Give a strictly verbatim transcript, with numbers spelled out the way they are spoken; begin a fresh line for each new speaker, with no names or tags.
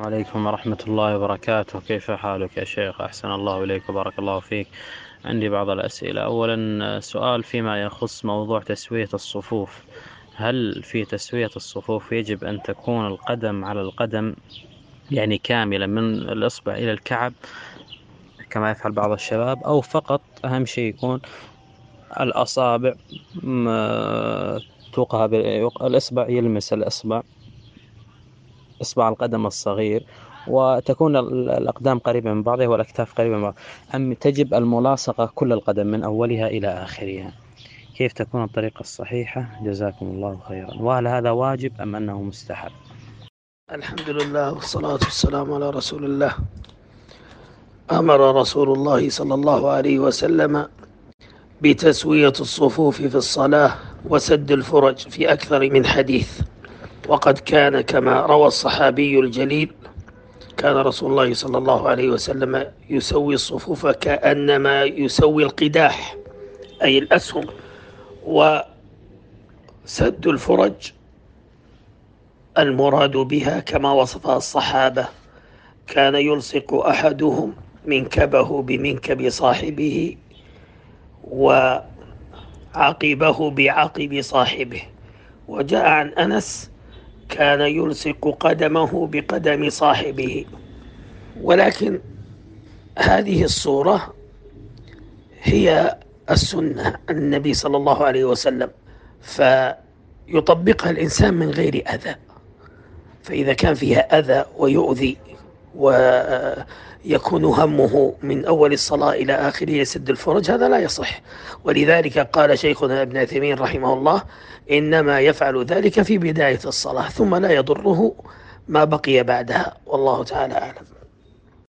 عليكم ورحمة الله وبركاته. كيف حالك يا شيخ؟ أحسن الله إليك وبارك الله فيك. عندي بعض الأسئلة. أولا سؤال فيما يخص موضوع تسوية الصفوف. هل في تسوية الصفوف يجب أن تكون القدم على القدم، يعني كاملة من الإصبع إلى الكعب كما يفعل بعض الشباب، أو فقط أهم شيء يكون الأصابع م- توقع بال- الإصبع يلمس الإصبع، إصبع القدم الصغير، وتكون ال- الأقدام قريبة من بعضها والأكتاف قريبة من بعض، أم تجب الملاصقة كل القدم من أولها إلى آخرها؟ كيف تكون الطريقة الصحيحة؟ جزاكم الله خيرا. وهل هذا واجب أم أنه مستحب؟
الحمد لله والصلاة والسلام على رسول الله. أمر رسول الله صلى الله عليه وسلم بتسوية الصفوف في الصلاة وسد الفرج في أكثر من حديث، وقد كان كما روى الصحابي الجليل: كان رسول الله صلى الله عليه وسلم يسوي الصفوف كأنما يسوي القداح، أي الأسهم. وسد الفرج المراد بها كما وصفها الصحابة: كان يلصق أحدهم منكبه بمنكب صاحبه وعقبه بعقب صاحبه. وجاء عن أنس: كان يلصق قدمه بقدم صاحبه. ولكن هذه الصورة هي السنة عن النبي صلى الله عليه وسلم، فيطبقها الإنسان من غير أذى. فإذا كان فيها أذى ويؤذي ويكون همه من أول الصلاة إلى آخره يسد الفرج، هذا لا يصح. ولذلك قال شيخنا ابن عثيمين رحمه الله: إنما يفعل ذلك في بداية الصلاة، ثم لا يضره ما بقي بعدها، والله تعالى أعلم.